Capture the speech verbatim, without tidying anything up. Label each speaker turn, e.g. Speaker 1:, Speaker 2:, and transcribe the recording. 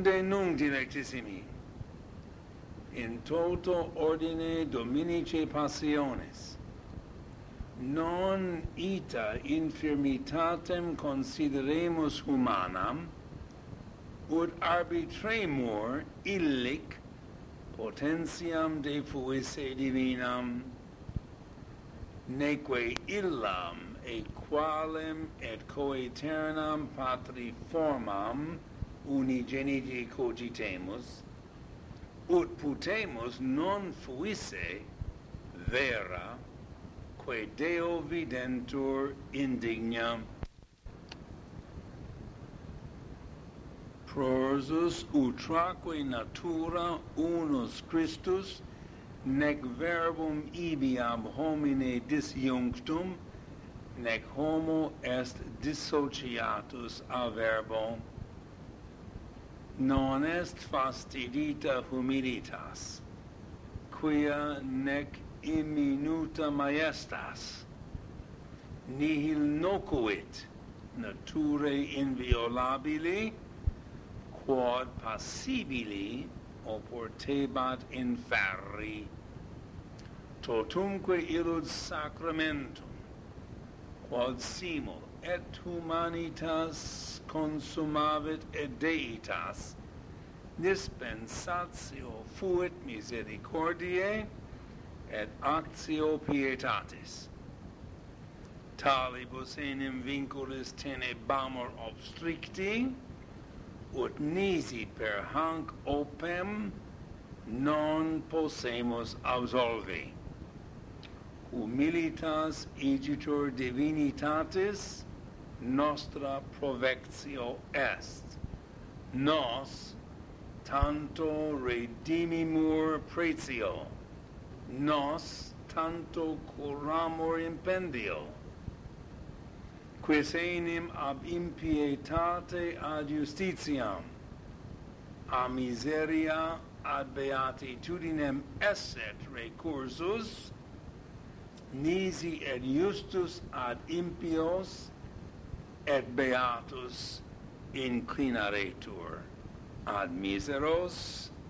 Speaker 1: Secunde nunc, dilectissimi, in toto ordine Dominici passiones, non ita infirmitatem consideremus humanam, ut arbitremur illic potentiam defuisse divinam, neque illam equalem et coeternam patriformam unigeniti cogitemus, ut putemus non fuisse vera quae Deo videntur indigna. Prorsus utraque natura unus Christus, nec verbum ibi ab homine disjunctum, nec homo est dissociatus a verbo, non est fastidita humilitas, quia nec imminuta majestas, nihil nocuit naturae inviolabili, quod passibili oportebat inferri, totumque illud sacramentum, quod simul et humanitas consumavit et deitas, dispensatio fuit misericordiae et actio pietatis. Talibus enim vinculis tenebamur obstricti, ut nisi per hanc opem non possemus absolvi. Humilitas igitur divinitatis nostra provectio est. Nos tanto redimimur pretio, nos tanto curamur impendio, quis enim ab impietate ad justitiam, a miseria ad beatitudinem esset recursus, nisi et justus ad impios et beatus inclinaretur, ad miseros